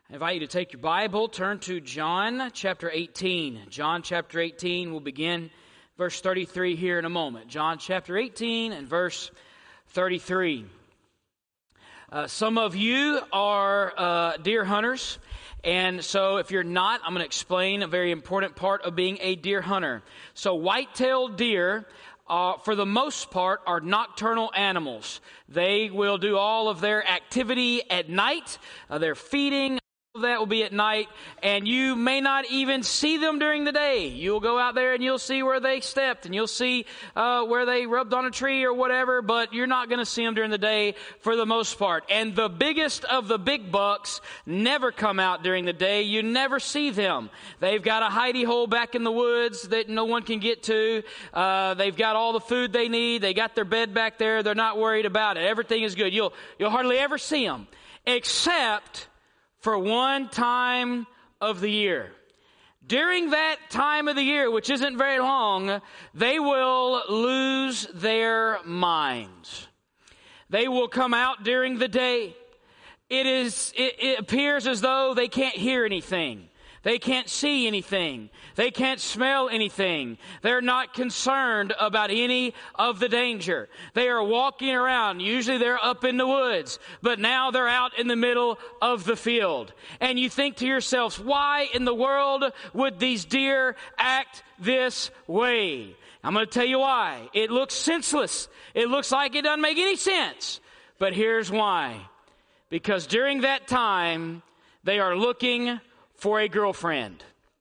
I invite you to take your Bible, turn to John chapter 18. John chapter 18, we'll begin verse 33 here in a moment. John chapter 18 and verse 33. Some of you are deer hunters, and so if you're not, I'm going to explain a very important part of being a deer hunter. So white-tailed deer, for the most part, are nocturnal animals. They will do all of their activity at night. They're feeding. That will be at night, and you may not even see them during the day. You'll go out there and you'll see where they stepped, and you'll see where they rubbed on a tree or whatever, but you're not going to see them during the day for the most part. And the biggest of the big bucks never come out during the day. You never see them. They've got a hidey hole back in the woods that no one can get to. They've got all the food they need. They got their bed back there. They're not worried about it. Everything is good. You'll hardly ever see them, except for one time of the year. During that time of the year, which isn't very long, they will lose their minds. They will come out during the day. It appears as though they can't hear anything. They can't see anything. They can't smell anything. They're not concerned about any of the danger. They are walking around. Usually they're up in the woods, but now they're out in the middle of the field. And you think to yourselves, why in the world would these deer act this way? I'm going to tell you why. It looks senseless. It looks like it doesn't make any sense. But here's why. Because during that time, they are looking for a girlfriend.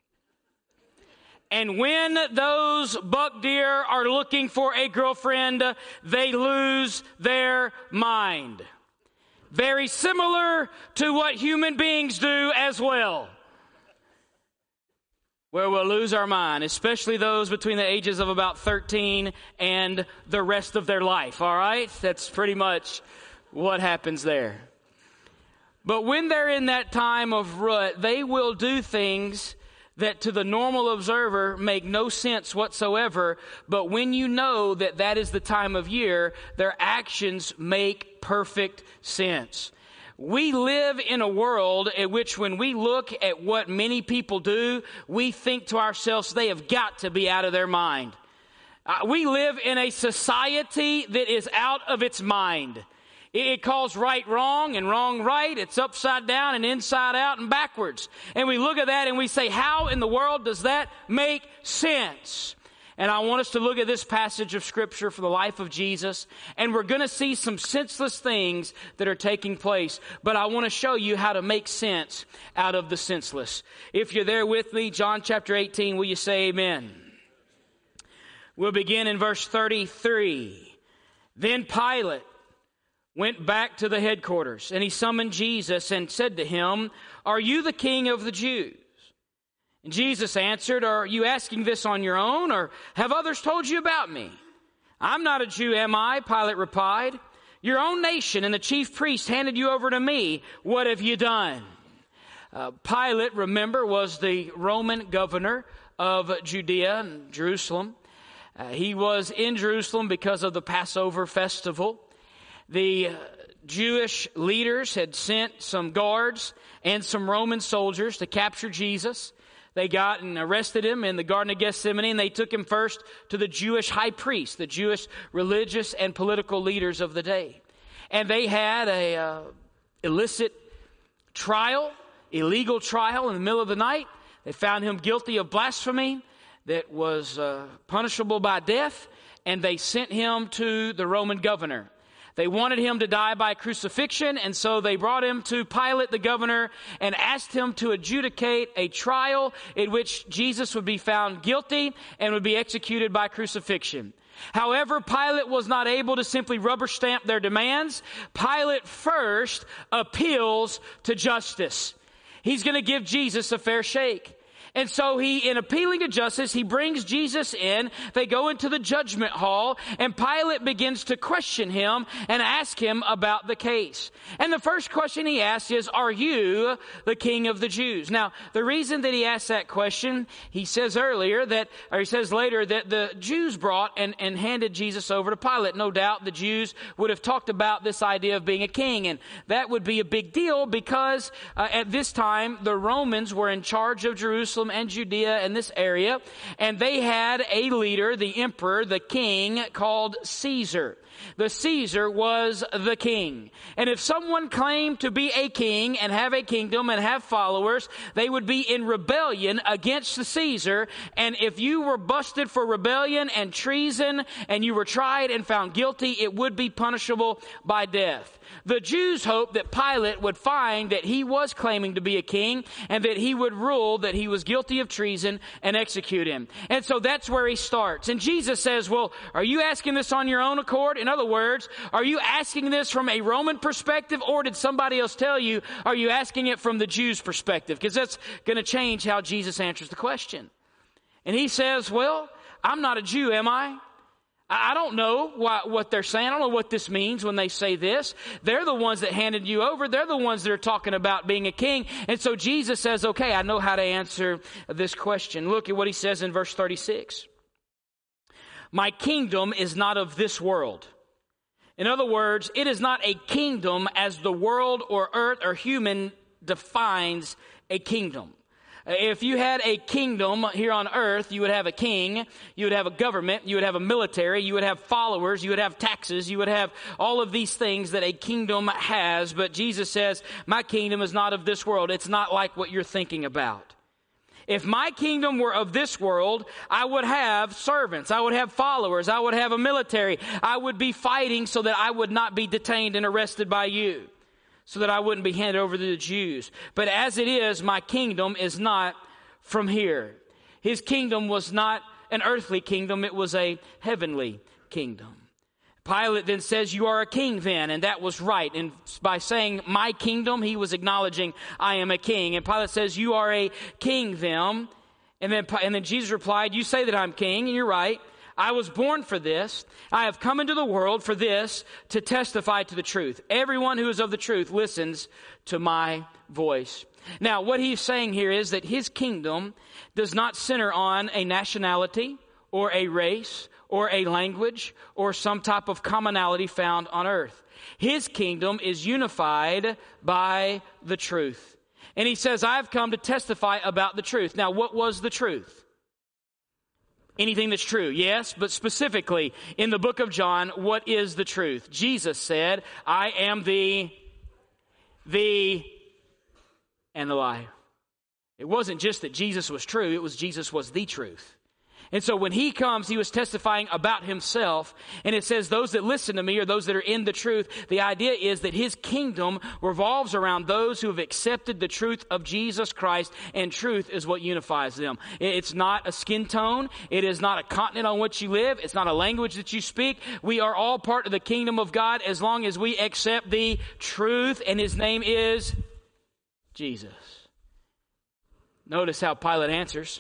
And when those buck deer are looking for a girlfriend, they lose their mind. Very similar to what human beings do as well. Where we'll lose our mind, especially those between the ages of about 13 and the rest of their life, all right? That's pretty much what happens there. But when they're in that time of rut, they will do things that to the normal observer make no sense whatsoever. But when you know that that is the time of year, their actions make perfect sense. We live in a world in which when we look at what many people do, we think to ourselves, they have got to be out of their mind. We live in a society that is out of its mind. It calls right wrong and wrong right. It's upside down and inside out and backwards. And we look at that and we say, how in the world does that make sense? And I want us to look at this passage of Scripture for the life of Jesus. And we're going to see some senseless things that are taking place. But I want to show you how to make sense out of the senseless. If you're there with me, John chapter 18, will you say amen? We'll begin in verse 33. Then Pilate went back to the headquarters, and he summoned Jesus and said to him, "Are you the king of the Jews?" And Jesus answered, "Are you asking this on your own, or have others told you about me?" "I'm not a Jew, am I?" Pilate replied. "Your own nation and the chief priest handed you over to me. What have you done?" Pilate, remember, was the Roman governor of Judea and Jerusalem. He was in Jerusalem because of the Passover festival. The Jewish leaders had sent some guards and some Roman soldiers to capture Jesus. They got and arrested him in the Garden of Gethsemane, and they took him first to the Jewish high priest, the Jewish religious and political leaders of the day. And they had a illicit trial, illegal trial in the middle of the night. They found him guilty of blasphemy that was punishable by death, and they sent him to the Roman governor. They wanted him to die by crucifixion, and so they brought him to Pilate, the governor, and asked him to adjudicate a trial in which Jesus would be found guilty and would be executed by crucifixion. However, Pilate was not able to simply rubber stamp their demands. Pilate first appeals to justice. He's going to give Jesus a fair shake. And so in appealing to justice, he brings Jesus in. They go into the judgment hall, and Pilate begins to question him and ask him about the case. And the first question he asks is, are you the king of the Jews? Now, the reason that he asks that question, he says later that the Jews brought and handed Jesus over to Pilate. No doubt the Jews would have talked about this idea of being a king, and that would be a big deal because at this time, the Romans were in charge of Jerusalem and Judea and this area, and they had a leader, the emperor, the king, called Caesar. The Caesar was the king. And if someone claimed to be a king and have a kingdom and have followers, they would be in rebellion against the Caesar. And if you were busted for rebellion and treason and you were tried and found guilty, it would be punishable by death. The Jews hoped that Pilate would find that he was claiming to be a king and that he would rule that he was guilty of treason and execute him. And so that's where he starts. And Jesus says, well, are you asking this on your own accord? In other words, are you asking this from a Roman perspective, or did somebody else tell you? Are you asking it from the Jews' perspective? Because that's going to change how Jesus answers the question. And he says, well, I'm not a Jew, am I? I don't know what they're saying. I don't know what this means when they say this. They're the ones that handed you over. They're the ones that are talking about being a king. And so Jesus says, okay, I know how to answer this question. Look at what he says in verse 36. My kingdom is not of this world. In other words, it is not a kingdom as the world or earth or human defines a kingdom. If you had a kingdom here on earth, you would have a king, you would have a government, you would have a military, you would have followers, you would have taxes, you would have all of these things that a kingdom has. But Jesus says, my kingdom is not of this world. It's not like what you're thinking about. If my kingdom were of this world, I would have servants, I would have followers, I would have a military. I would be fighting so that I would not be detained and arrested by you, so that I wouldn't be handed over to the Jews. But as it is, my kingdom is not from here. His kingdom was not an earthly kingdom, it was a heavenly kingdom. Pilate then says, you are a king then, and that was right. And by saying my kingdom, he was acknowledging I am a king. And Pilate says, you are a king then. And then Jesus replied, you say that I'm king, and you're right. I was born for this. I have come into the world for this, to testify to the truth. Everyone who is of the truth listens to my voice. Now, what he's saying here is that his kingdom does not center on a nationality or a race or a language or some type of commonality found on earth. His kingdom is unified by the truth. And he says, I've come to testify about the truth. Now, what was the truth? Anything that's true, yes, but specifically in the book of John, what is the truth? Jesus said, I am the and the life. It wasn't just that Jesus was true, it was Jesus was the truth. And so when he comes, he was testifying about himself. And it says those that listen to me are those that are in the truth. The idea is that his kingdom revolves around those who have accepted the truth of Jesus Christ. And truth is what unifies them. It's not a skin tone. It is not a continent on which you live. It's not a language that you speak. We are all part of the kingdom of God as long as we accept the truth. And his name is Jesus. Notice how Pilate answers.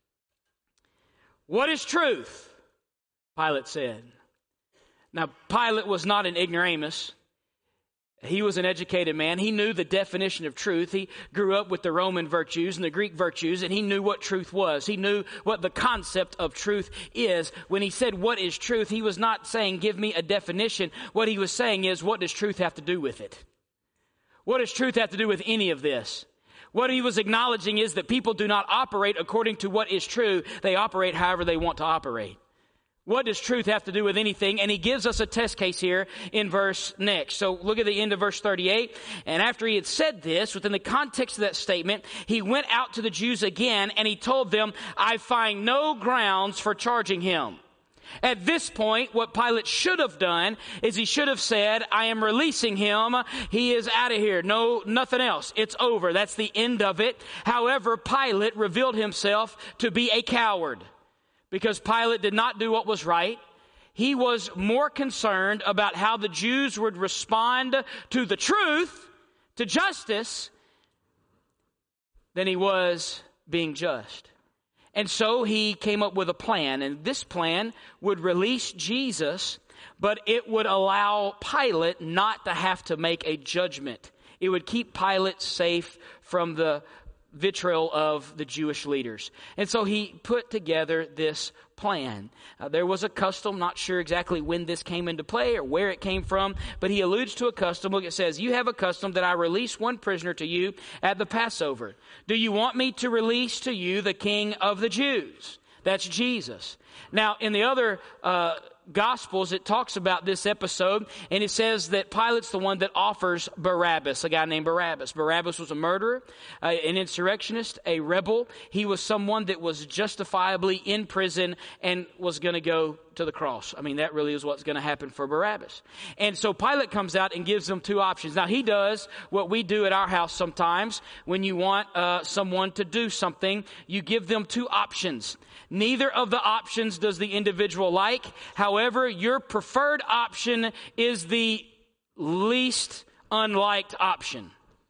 What is truth? Pilate said. Now, Pilate was not an ignoramus. He was an educated man. He knew the definition of truth. He grew up with the Roman virtues and the Greek virtues, and he knew what truth was. He knew what the concept of truth is. When he said, what is truth? He was not saying, give me a definition. What he was saying is, what does truth have to do with it? What does truth have to do with any of this? What he was acknowledging is that people do not operate according to what is true. They operate however they want to operate. What does truth have to do with anything? And he gives us a test case here in verse next. So look at the end of verse 38. And after he had said this, within the context of that statement, he went out to the Jews again and he told them, I find no grounds for charging him. At this point, what Pilate should have done is he should have said, I am releasing him. He is out of here. No, nothing else. It's over. That's the end of it. However, Pilate revealed himself to be a coward because Pilate did not do what was right. He was more concerned about how the Jews would respond to the truth, to justice, than he was being just. And so he came up with a plan, and this plan would release Jesus, but it would allow Pilate not to have to make a judgment. It would keep Pilate safe from the vitriol of the Jewish leaders. And so he put together this plan. There was a custom, not sure exactly when this came into play or where it came from, but he alludes to a custom. Look, it says, you have a custom that I release one prisoner to you at the Passover. Do you want me to release to you the King of the Jews? That's Jesus. Now, in the other Gospels, it talks about this episode, and it says that Pilate's the one that offers Barabbas, a guy named Barabbas. Barabbas was a murderer, an insurrectionist, a rebel. He was someone that was justifiably in prison and was going to go to the cross. I mean, that really is what's going to happen for Barabbas. And so Pilate comes out and gives them two options. Now, he does what we do at our house sometimes. When you want someone to do something, you give them two options. Neither of the options does the individual like. However, your preferred option is the least unliked option.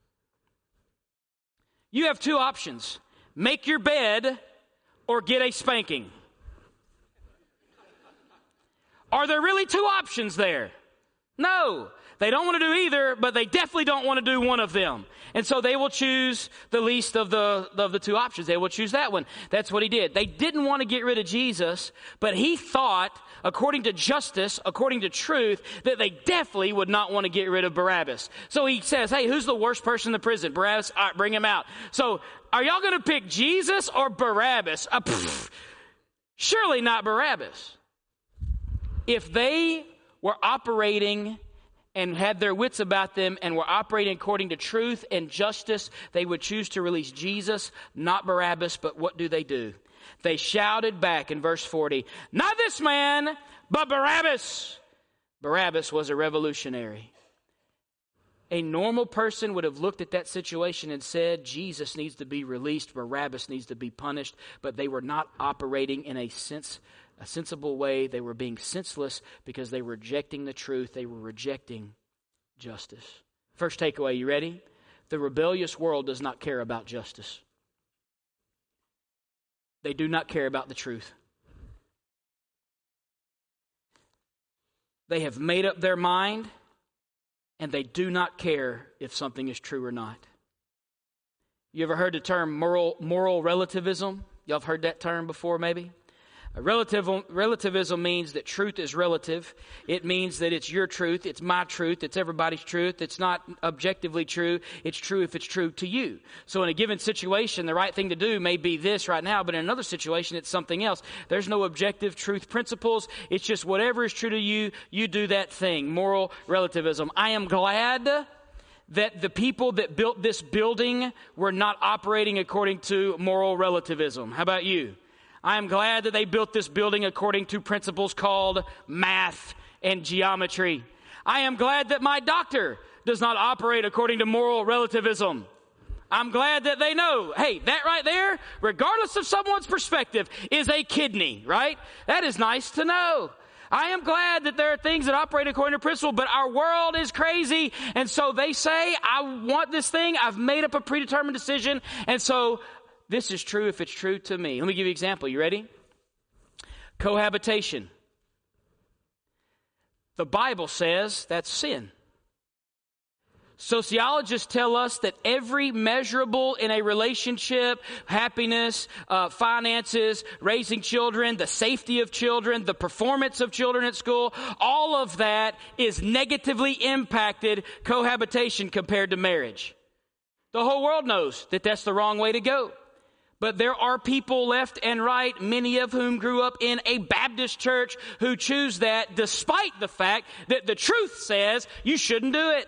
You have two options. Make your bed or get a spanking. Are there really two options there? No. They don't want to do either, but they definitely don't want to do one of them. And so they will choose the least of the two options. They will choose that one. That's what he did. They didn't want to get rid of Jesus, but he thought, according to justice, according to truth, that they definitely would not want to get rid of Barabbas. So he says, hey, who's the worst person in the prison? Barabbas? All right, bring him out. So are y'all going to pick Jesus or Barabbas? Surely not Barabbas. If they were operating and had their wits about them and were operating according to truth and justice, they would choose to release Jesus, not Barabbas. But what do? They shouted back in verse 40, not this man, but Barabbas. Barabbas was a revolutionary. A normal person would have looked at that situation and said, Jesus needs to be released, Barabbas needs to be punished. But they were not operating in a sensible way. They were being senseless because they were rejecting the truth. They were rejecting justice. First takeaway, you ready? The rebellious world does not care about justice. They do not care about the truth. They have made up their mind, and they do not care if something is true or not. You ever heard the term moral relativism? Y'all have heard that term before, maybe? Relativism means that truth is relative. It means that it's your truth, it's my truth, it's everybody's truth. It's not objectively true. It's true if it's true to you. So in a given situation, the right thing to do may be this right now, but in another situation, it's something else. There's no objective truth principles. It's just whatever is true to you, you do that thing. Moral relativism. I am glad that the people that built this building were not operating according to moral relativism. How about you? I am glad that they built this building according to principles called math and geometry. I am glad that my doctor does not operate according to moral relativism. I'm glad that they know, hey, that right there, regardless of someone's perspective, is a kidney, right? That is nice to know. I am glad that there are things that operate according to principle, but our world is crazy. And so they say, I want this thing. I've made up a predetermined decision. And so this is true if it's true to me. Let me give you an example. You ready? Cohabitation. The Bible says that's sin. Sociologists tell us that every measurable in a relationship, happiness, finances, raising children, the safety of children, the performance of children at school, all of that is negatively impacted cohabitation compared to marriage. The whole world knows that that's the wrong way to go. But there are people left and right, many of whom grew up in a Baptist church, who choose that despite the fact that the truth says you shouldn't do it.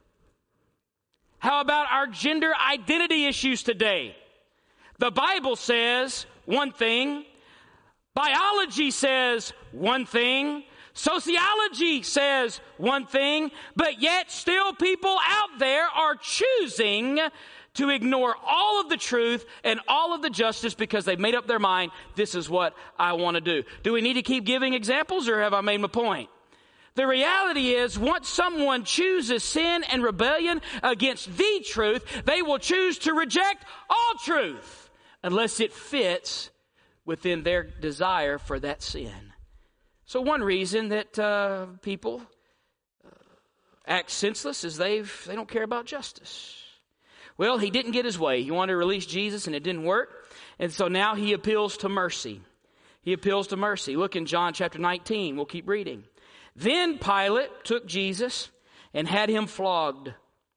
How about our gender identity issues today? The Bible says one thing. Biology says one thing. Sociology says one thing. But yet still people out there are choosing to ignore all of the truth and all of the justice because they've made up their mind, this is what I want to do. Do we need to keep giving examples, or have I made my point? The reality is, once someone chooses sin and rebellion against the truth, they will choose to reject all truth. unless it fits within their desire for that sin. So one reason that people act senseless is they don't care about justice. Well, he didn't get his way. He wanted to release Jesus and it didn't work. And so now he appeals to mercy. He appeals to mercy. Look in John chapter 19. We'll keep reading. Then Pilate took Jesus and had him flogged.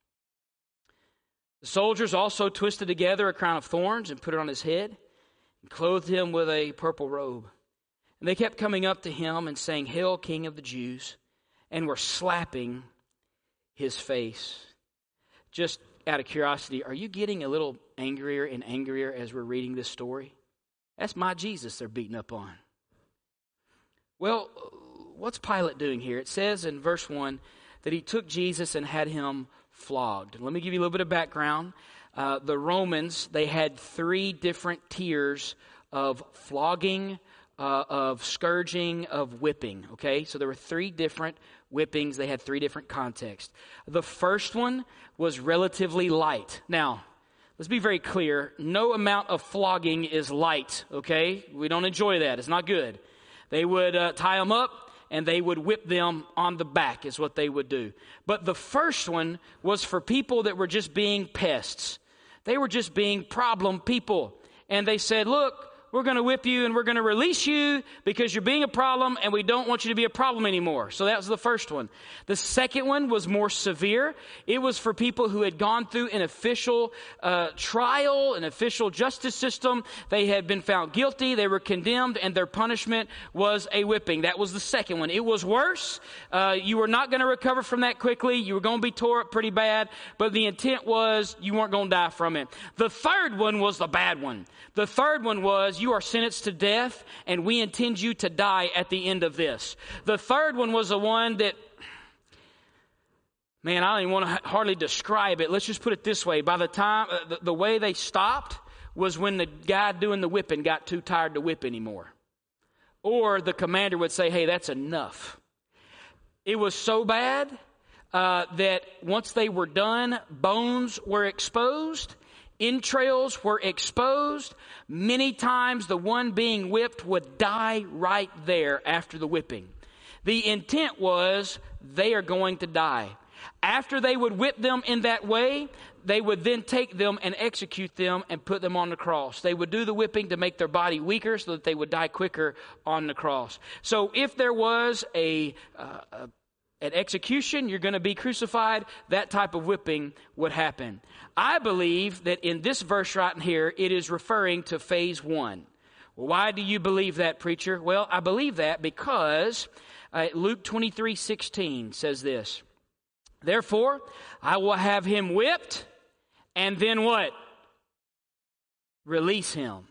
The soldiers also twisted together a crown of thorns and put it on his head and clothed him with a purple robe. And they kept coming up to him and saying, "Hail, King of the Jews," and were slapping his face. Just out of curiosity, are you getting a little angrier and angrier as we're reading this story? That's my Jesus they're beating up on. Well, what's Pilate doing here? It says in verse 1 that he took Jesus and had him flogged. Let me give you a little bit of background. The Romans, they had 3 different tiers of flogging, of scourging, of whipping. Okay, so there were 3 different whippings. They had 3 different contexts. The first one was relatively light. Now, let's be very clear. No amount of flogging is light. Okay, we don't enjoy that. It's not good. They would tie them up and they would whip them on the back is what they would do. But the first one was for people that were just being pests. They were just being problem people. And they said, look, we're going to whip you and we're going to release you because you're being a problem and we don't want you to be a problem anymore. So that was the first one. The second one was more severe. It was for people who had gone through an official trial, an official justice system. They had been found guilty. They were condemned and their punishment was a whipping. That was the second one. It was worse. You were not going to recover from that quickly. You were going to be tore up pretty bad. But the intent was you weren't going to die from it. The third one was the bad one. The third one was you are sentenced to death and we intend you to die at the end of this. The third one was the one that, man, I don't even want to hardly describe it. Let's just put it this way. By the time, the way they stopped was when the guy doing the whipping got too tired to whip anymore. Or the commander would say, hey, that's enough. It was so bad that once they were done, bones were exposed. Entrails were exposed. Many times the one being whipped would die right there after the whipping. The intent was they are going to die. After they would whip them in that way, they would then take them and execute them and put them on the cross. They would do the whipping to make their body weaker so that they would die quicker on the cross. So if there was an execution, you're going to be crucified, that type of whipping would happen. I believe that in this verse right here, it is referring to phase 1. Why do you believe that, preacher? Well, I believe that because Luke 23:16 says this. Therefore, I will have him whipped, and then what? Release him.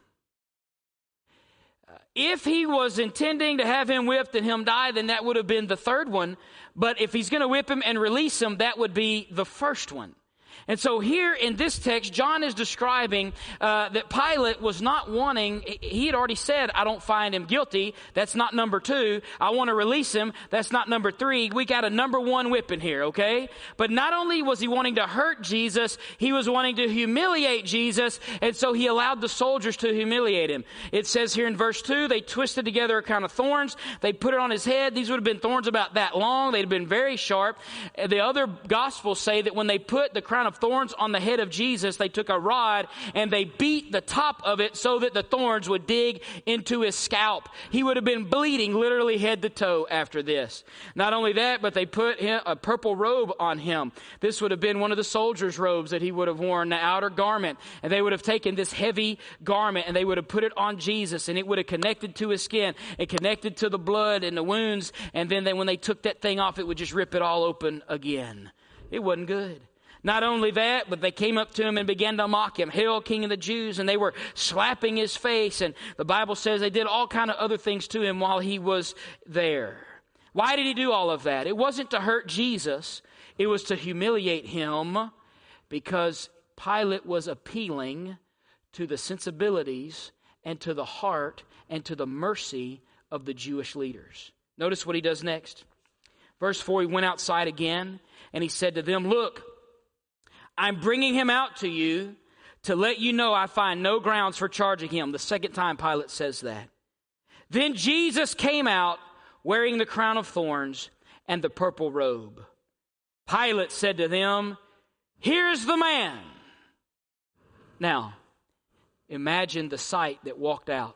If he was intending to have him whipped and him die, then that would have been the third one. But if he's going to whip him and release him, that would be the first one. And so here in this text, John is describing that Pilate was not wanting, he had already said, I don't find him guilty. That's not number 2. I want to release him. That's not number 3. We got a number 1 whipping here, okay? But not only was he wanting to hurt Jesus, he was wanting to humiliate Jesus. And so he allowed the soldiers to humiliate him. It says here in verse 2, they twisted together a crown of thorns. They put it on his head. These would have been thorns about that long. They'd have been very sharp. The other gospels say that when they put the crown of thorns on the head of Jesus, they took a rod and they beat the top of it so that the thorns would dig into his scalp. He would have been bleeding literally head to toe after this. Not only that, but they put a purple robe on him. This would have been one of the soldier's robes that he would have worn, the outer garment. And they would have taken this heavy garment and they would have put it on Jesus, and it would have connected to his skin and connected to the blood and the wounds. And then when they took that thing off, it would just rip it all open again. It wasn't good. Not only that, but they came up to him and began to mock him. Hail, King of the Jews. And they were slapping his face. And the Bible says they did all kind of other things to him while he was there. Why did he do all of that? It wasn't to hurt Jesus. It was to humiliate him, because Pilate was appealing to the sensibilities and to the heart and to the mercy of the Jewish leaders. Notice what he does next. Verse 4, he went outside again and he said to them, look, I'm bringing him out to you to let you know I find no grounds for charging him. The second time Pilate says that. Then Jesus came out wearing the crown of thorns and the purple robe. Pilate said to them, "Here's the man." Now, imagine the sight that walked out.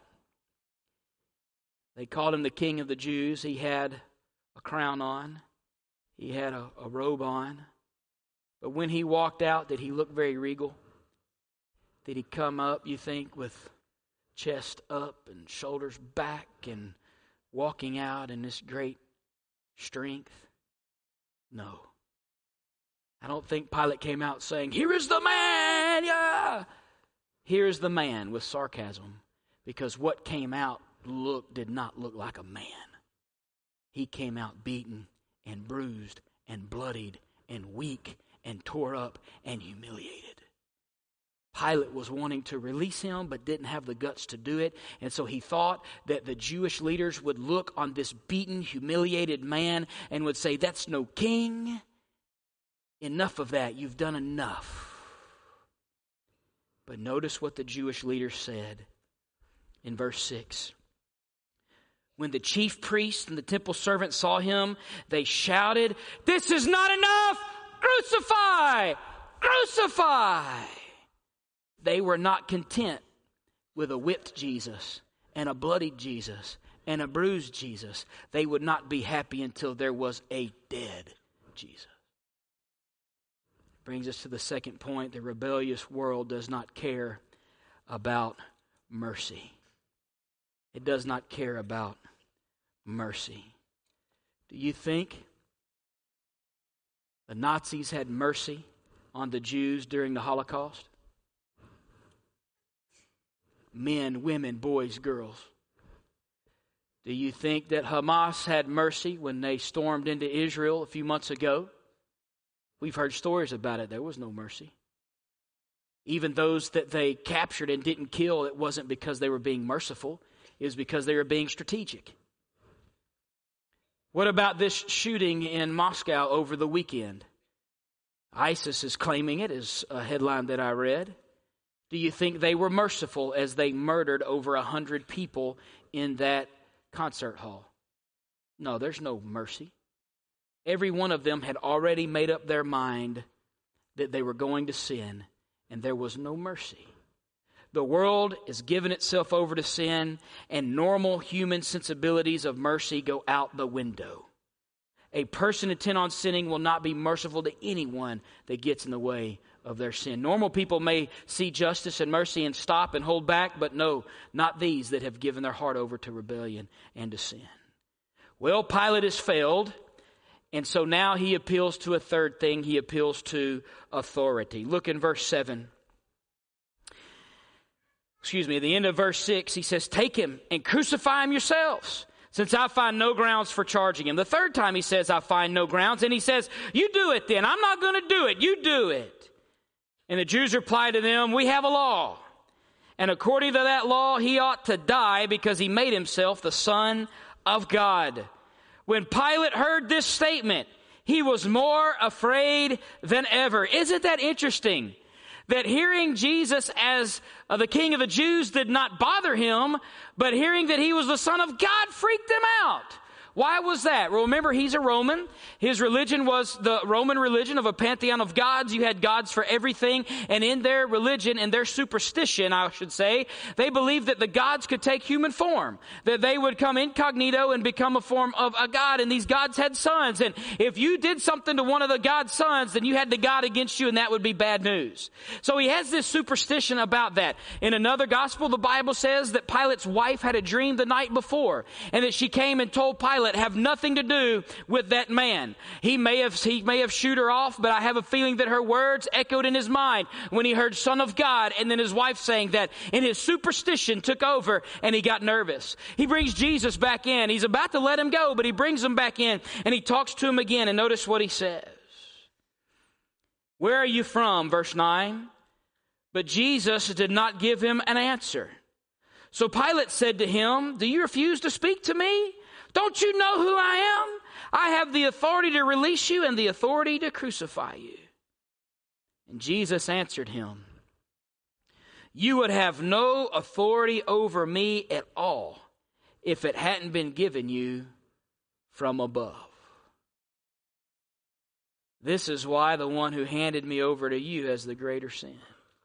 They called him the King of the Jews. He had a crown on. He had a robe on. But when he walked out, did he look very regal? Did he come up, you think, with chest up and shoulders back and walking out in this great strength? No. I don't think Pilate came out saying, "Here is the man, yeah!" Here is the man with sarcasm, because what came out did not look like a man. He came out beaten and bruised and bloodied and weak and tore up and humiliated. Pilate was wanting to release him but didn't have the guts to do it, and so he thought that the Jewish leaders would look on this beaten, humiliated man and would say, "That's no king. Enough of that. You've done enough." But notice what the Jewish leaders said in verse 6. When the chief priests and the temple servants saw him, they shouted, "This is not enough! Crucify! Crucify!" They were not content with a whipped Jesus and a bloodied Jesus and a bruised Jesus. They would not be happy until there was a dead Jesus. Brings us to the second point. The rebellious world does not care about mercy. It does not care about mercy. Do you think the Nazis had mercy on the Jews during the Holocaust? Men, women, boys, girls. Do you think that Hamas had mercy when they stormed into Israel a few months ago? We've heard stories about it. There was no mercy. Even those that they captured and didn't kill, it wasn't because they were being merciful. It was because they were being strategic. What about this shooting in Moscow over the weekend? ISIS is claiming it, is a headline that I read. Do you think they were merciful as they murdered over 100 people in that concert hall? No, there's no mercy. Every one of them had already made up their mind that they were going to sin, and there was no mercy. The world is giving itself over to sin, and normal human sensibilities of mercy go out the window. A person intent on sinning will not be merciful to anyone that gets in the way of their sin. Normal people may see justice and mercy and stop and hold back, but no, not these that have given their heart over to rebellion and to sin. Well, Pilate has failed, and so now he appeals to a third thing. He appeals to authority. Look in verse 7. At the end of verse 6, he says, "Take him and crucify him yourselves, since I find no grounds for charging him." The third time he says, "I find no grounds," and he says, "You do it then. I'm not going to do it. You do it." And the Jews replied to them, "We have a law, and according to that law, he ought to die because he made himself the Son of God." When Pilate heard this statement, he was more afraid than ever. Isn't that interesting? That hearing Jesus as the King of the Jews did not bother him, but hearing that he was the Son of God freaked him out. Why was that? Well, remember, he's a Roman. His religion was the Roman religion of a pantheon of gods. You had gods for everything. And in their religion and their superstition, I should say, they believed that the gods could take human form, that they would come incognito and become a form of a god. And these gods had sons. And if you did something to one of the god's sons, then you had the god against you, and that would be bad news. So he has this superstition about that. In another gospel, the Bible says that Pilate's wife had a dream the night before, and that she came and told Pilate, "Have nothing to do with that man. He may have shooed her off, but I have a feeling that her words echoed in his mind when he heard Son of God," and then his wife saying that, and his superstition took over and he got nervous. He brings Jesus back in. He's about to let him go, but he brings him back in and he talks to him again, and notice what he says. "Where are you from?" Verse 9. But Jesus did not give him an answer. So Pilate said to him, "Do you refuse to speak to me? Don't you know who I am? I have the authority to release you and the authority to crucify you." And Jesus answered him, You would have no authority over me at all if it hadn't been given you from above. This is why the one who handed me over to you has the greater sin.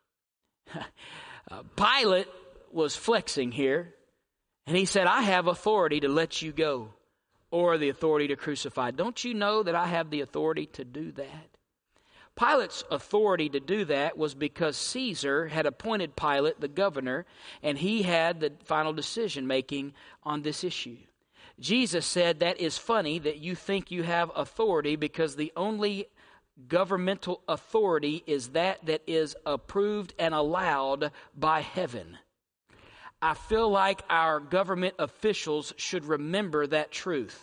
Pilate was flexing here, and he said, I have authority to let you go, or the authority to crucify. Don't you know that I have the authority to do that? Pilate's authority to do that was because Caesar had appointed Pilate the governor, and he had the final decision making on this issue. Jesus said, that is funny that you think you have authority, because the only governmental authority is that is approved and allowed by heaven. I feel like our government officials should remember that truth.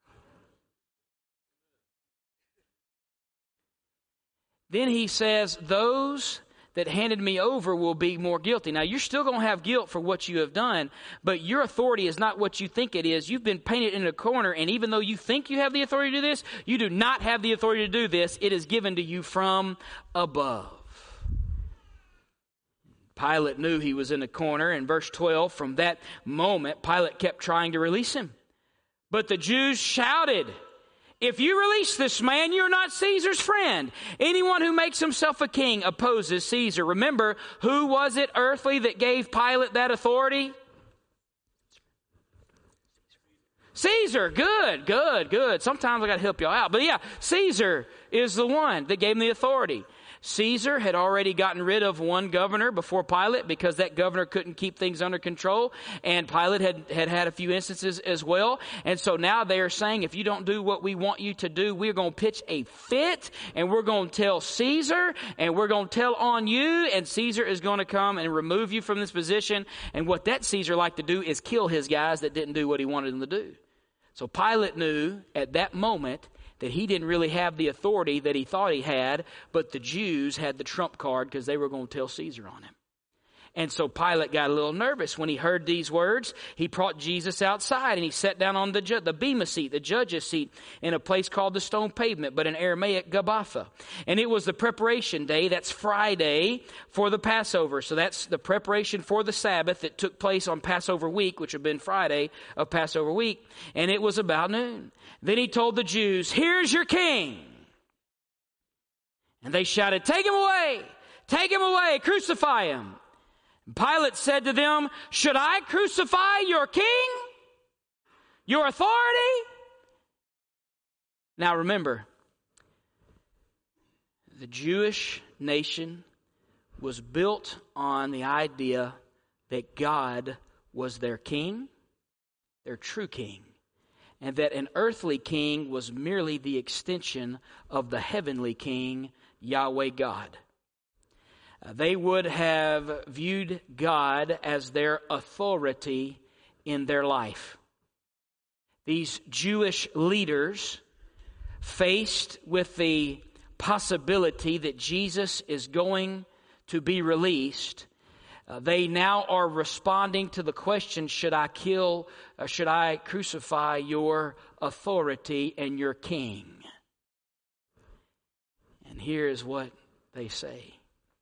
Then he says, those that handed me over will be more guilty. Now, you're still going to have guilt for what you have done, but your authority is not what you think it is. You've been painted in a corner, and even though you think you have the authority to do this, you do not have the authority to do this. It is given to you from above. Pilate knew he was in a corner. In verse 12, from that moment, Pilate kept trying to release him. But the Jews shouted, if you release this man, you're not Caesar's friend. Anyone who makes himself a king opposes Caesar. Remember, who was it earthly that gave Pilate that authority? Caesar. Good. Sometimes I got to help y'all out. But yeah, Caesar is the one that gave him the authority. Caesar had already gotten rid of one governor before Pilate, because that governor couldn't keep things under control. And Pilate had a few instances as well. And so now they are saying, if you don't do what we want you to do, we're going to pitch a fit, and we're going to tell Caesar, and we're going to tell on you, and Caesar is going to come and remove you from this position. And what that Caesar liked to do is kill his guys that didn't do what he wanted them to do. So Pilate knew at that moment that he didn't really have the authority that he thought he had, but the Jews had the trump card because they were going to tell Caesar on him. And so Pilate got a little nervous when he heard these words. He brought Jesus outside, and he sat down on the bema seat, the judge's seat, in a place called the Stone Pavement, but in Aramaic, Gabbatha. And it was the preparation day, that's Friday, for the Passover. So that's the preparation for the Sabbath that took place on Passover week, which had been Friday of Passover week. And it was about noon. Then he told the Jews, here's your king. And they shouted, take him away, crucify him. Pilate said to them, should I crucify your king? Your authority? Now remember, the Jewish nation was built on the idea that God was their king, their true king, and that an earthly king was merely the extension of the heavenly king, Yahweh God. They would have viewed God as their authority in their life. These Jewish leaders, faced with the possibility that Jesus is going to be released, they now are responding to the question, should I crucify your authority and your king? And here is what they say.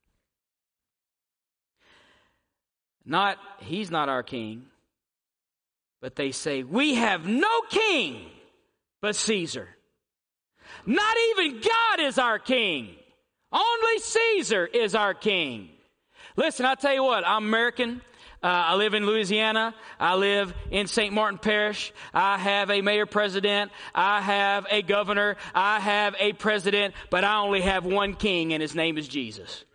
Not, he's not our king, but they say, we have no king but Caesar. Not even God is our king. Only Caesar is our king. Listen, I'll tell you what, I'm American. I live in Louisiana. I live in St. Martin Parish. I have a mayor-president. I have a governor. I have a president. But I only have one king, and his name is Jesus.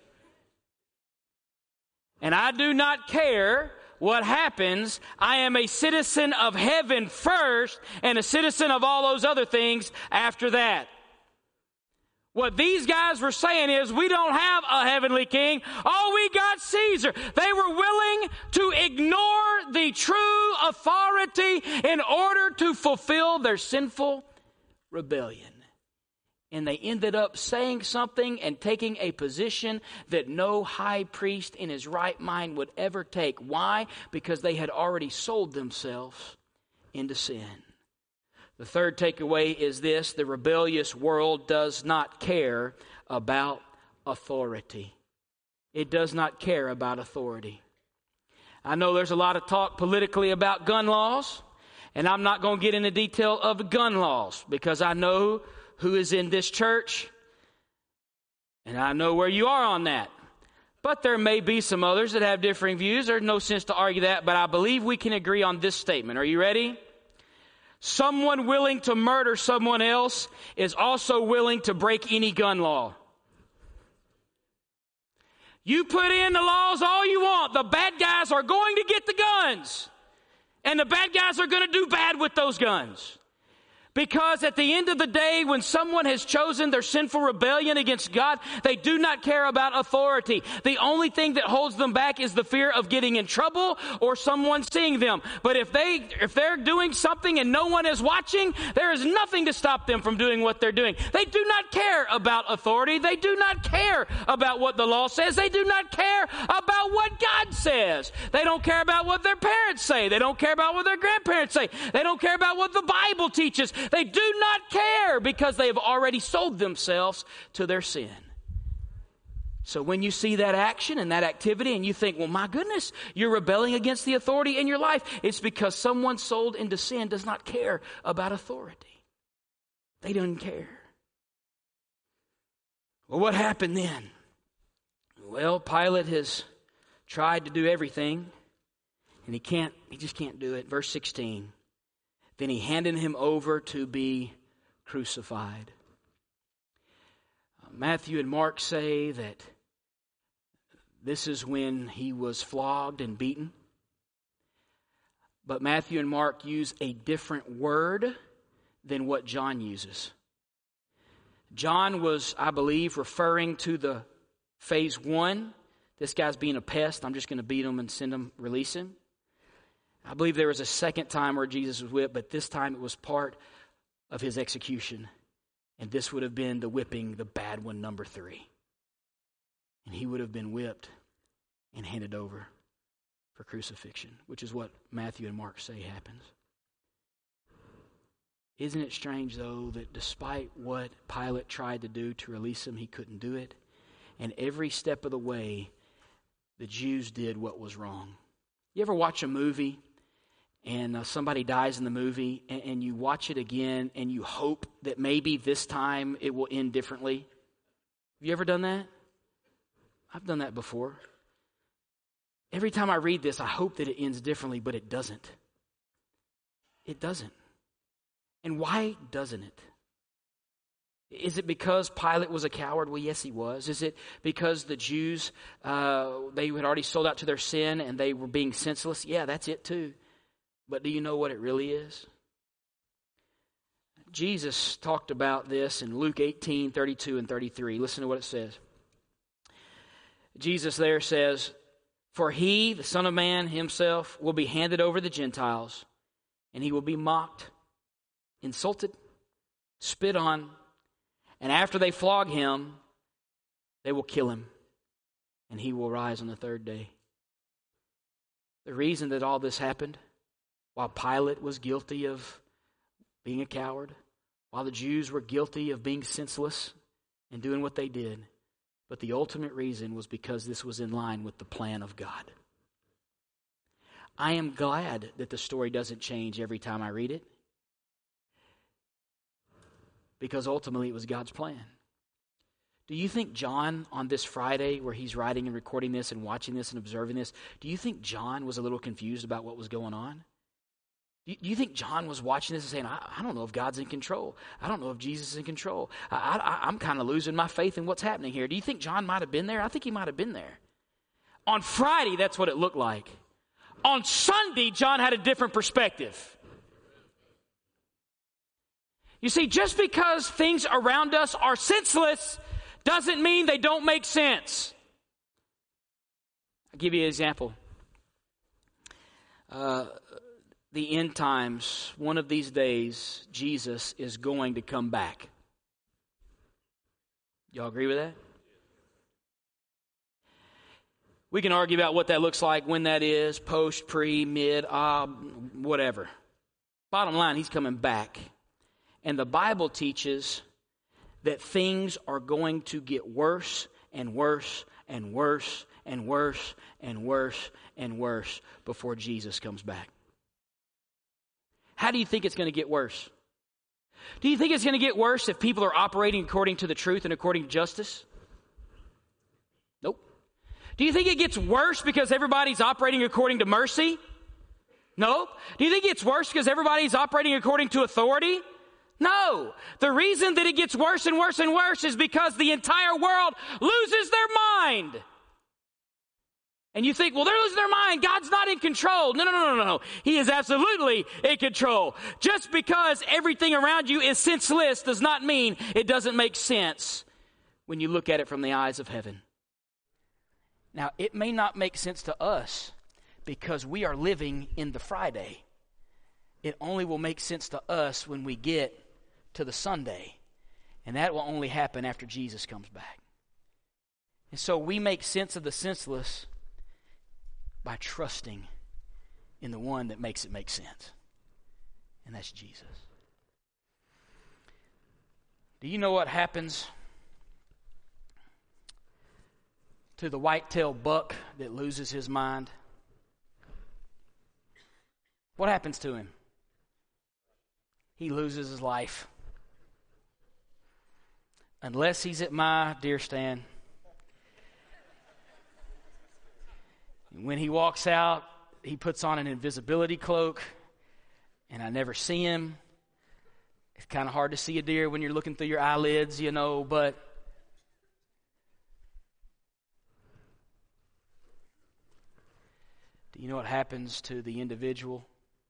And I do not care what happens. I am a citizen of heaven first and a citizen of all those other things after that. What these guys were saying is, we don't have a heavenly king. Oh, we got Caesar. They were willing to ignore the true authority in order to fulfill their sinful rebellion. And they ended up saying something and taking a position that no high priest in his right mind would ever take. Why? Because they had already sold themselves into sin. The third takeaway is this: the rebellious world does not care about authority. It does not care about authority. I know there's a lot of talk politically about gun laws, and I'm not going to get into detail of gun laws because I know who is in this church, and I know where you are on that. But there may be some others that have differing views. There's no sense to argue that, but I believe we can agree on this statement. Are you ready? Someone willing to murder someone else is also willing to break any gun law. You put in the laws all you want. The bad guys are going to get the guns. And the bad guys are going to do bad with those guns. Because at the end of the day, when someone has chosen their sinful rebellion against God, they do not care about authority. The only thing that holds them back is the fear of getting in trouble or someone seeing them. But if they're doing something and no one is watching, there is nothing to stop them from doing what they're doing. They do not care about authority. They do not care about what the law says. They do not care about what God says. They don't care about what their parents say. They don't care about what their grandparents say. They don't care about what the Bible teaches. They do not care because they have already sold themselves to their sin. So when you see that action and that activity and you think, well, my goodness, you're rebelling against the authority in your life, it's because someone sold into sin does not care about authority. They don't care. Well, what happened then? Well, Pilate has tried to do everything, and he just can't do it. Verse 16. Then he handed him over to be crucified. Matthew and Mark say that this is when he was flogged and beaten. But Matthew and Mark use a different word than what John uses. John was, I believe, referring to the phase 1. This guy's being a pest. I'm just going to beat him and release him. I believe there was a second time where Jesus was whipped, but this time it was part of his execution. And this would have been the whipping, the bad one, number 3. And he would have been whipped and handed over for crucifixion, which is what Matthew and Mark say happens. Isn't it strange, though, that despite what Pilate tried to do to release him, he couldn't do it? And every step of the way, the Jews did what was wrong. You ever watch a movie and somebody dies in the movie and you watch it again and you hope that maybe this time it will end differently? Have you ever done that? I've done that before. Every time I read this, I hope that it ends differently, but it doesn't. It doesn't. And why doesn't it? Is it because Pilate was a coward? Well, yes, he was. Is it because the Jews, they had already sold out to their sin and they were being senseless? Yeah, that's it too. But do you know what it really is? Jesus talked about this in Luke 18, 32 and 33. Listen to what it says. Jesus there says, "For he, the Son of Man himself, will be handed over to the Gentiles, and he will be mocked, insulted, spit on, and after they flog him, they will kill him, and he will rise on the third day." The reason that all this happened, while Pilate was guilty of being a coward, while the Jews were guilty of being senseless and doing what they did, but the ultimate reason was because this was in line with the plan of God. I am glad that the story doesn't change every time I read it, because ultimately it was God's plan. Do you think John, on this Friday where he's writing and recording this and watching this and observing this, do you think John was a little confused about what was going on? Do you think John was watching this and saying, I don't know if God's in control. I don't know if Jesus is in control. I'm kind of losing my faith in what's happening here. Do you think John might have been there? I think he might have been there. On Friday, that's what it looked like. On Sunday, John had a different perspective. You see, just because things around us are senseless doesn't mean they don't make sense. I'll give you an example. The end times, one of these days, Jesus is going to come back. Y'all agree with that? We can argue about what that looks like, when that is, post, pre, mid, whatever. Bottom line, he's coming back. And the Bible teaches that things are going to get worse and worse and worse and worse and worse and worse before Jesus comes back. How do you think it's going to get worse? Do you think it's going to get worse if people are operating according to the truth and according to justice? Nope. Do you think it gets worse because everybody's operating according to mercy? Nope. Do you think it's worse because everybody's operating according to authority? No. The reason that it gets worse and worse and worse is because the entire world loses their mind. And you think, well, they're losing their mind. God's not in control. No. He is absolutely in control. Just because everything around you is senseless does not mean it doesn't make sense when you look at it from the eyes of heaven. Now, it may not make sense to us because we are living in the Friday. It only will make sense to us when we get to the Sunday. And that will only happen after Jesus comes back. And so we make sense of the senseless by trusting in the one that makes it make sense. And that's Jesus. Do you know what happens to the white-tailed buck that loses his mind? What happens to him? He loses his life. Unless he's at my deer stand. When he walks out, he puts on an invisibility cloak, and I never see him. It's kind of hard to see a deer when you're looking through your eyelids, but do you know what happens to the individual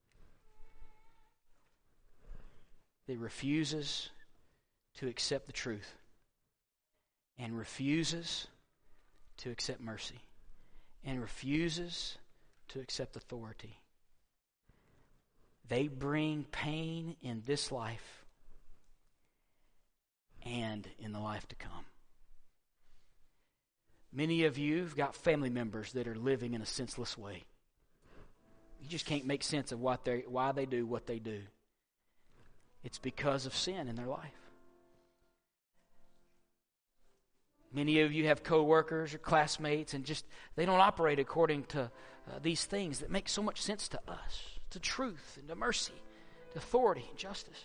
that refuses to accept the truth and refuses to accept mercy and refuses to accept authority? They bring pain in this life and in the life to come. Many of you have got family members that are living in a senseless way. You just can't make sense of why they do what they do. It's because of sin in their life. Many of you have co-workers or classmates, and just they don't operate according to these things that make so much sense to us, to truth and to mercy, to authority and justice.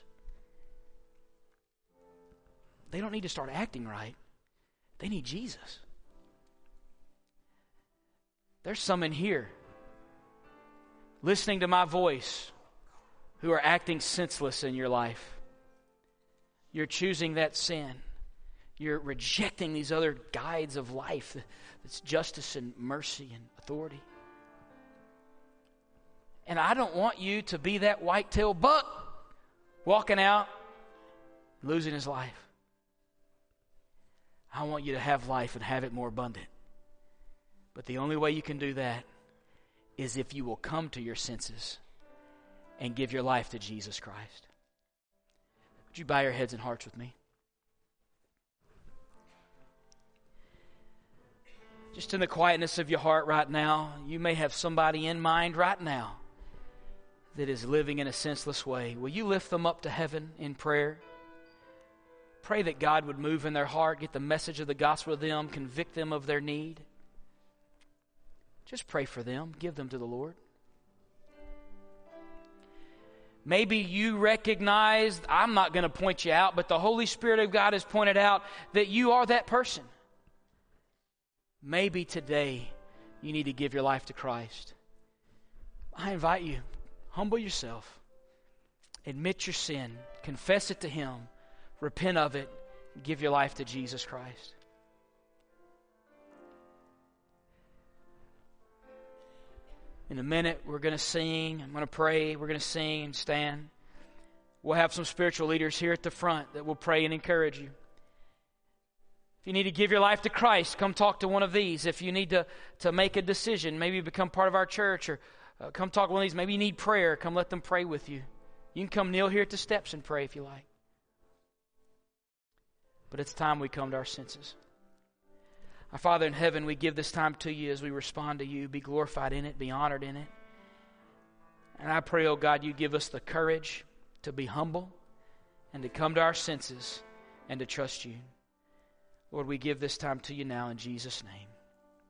They don't need to start acting right. They need Jesus. There's some in here listening to my voice who are acting senseless in your life. You're choosing that sin. You're rejecting these other guides of life. It's justice and mercy and authority. And I don't want you to be that white-tailed buck walking out, losing his life. I want you to have life and have it more abundant. But the only way you can do that is if you will come to your senses and give your life to Jesus Christ. Would you bow your heads and hearts with me? Just in the quietness of your heart right now, you may have somebody in mind right now that is living in a senseless way. Will you lift them up to heaven in prayer? Pray that God would move in their heart, get the message of the gospel to them, convict them of their need. Just pray for them. Give them to the Lord. Maybe you recognize, I'm not going to point you out, but the Holy Spirit of God has pointed out that you are that person. Maybe today you need to give your life to Christ. I invite you, humble yourself. Admit your sin. Confess it to Him. Repent of it. Give your life to Jesus Christ. In a minute, we're going to sing. I'm going to pray. We're going to sing and stand. We'll have some spiritual leaders here at the front that will pray and encourage you. If you need to give your life to Christ, come talk to one of these. If you need to make a decision, maybe become part of our church, or come talk to one of these. Maybe you need prayer. Come let them pray with you. You can come kneel here at the steps and pray if you like. But it's time we come to our senses. Our Father in heaven, we give this time to you as we respond to you. Be glorified in it. Be honored in it. And I pray, oh God, you give us the courage to be humble and to come to our senses and to trust you. Lord, we give this time to you now in Jesus' name.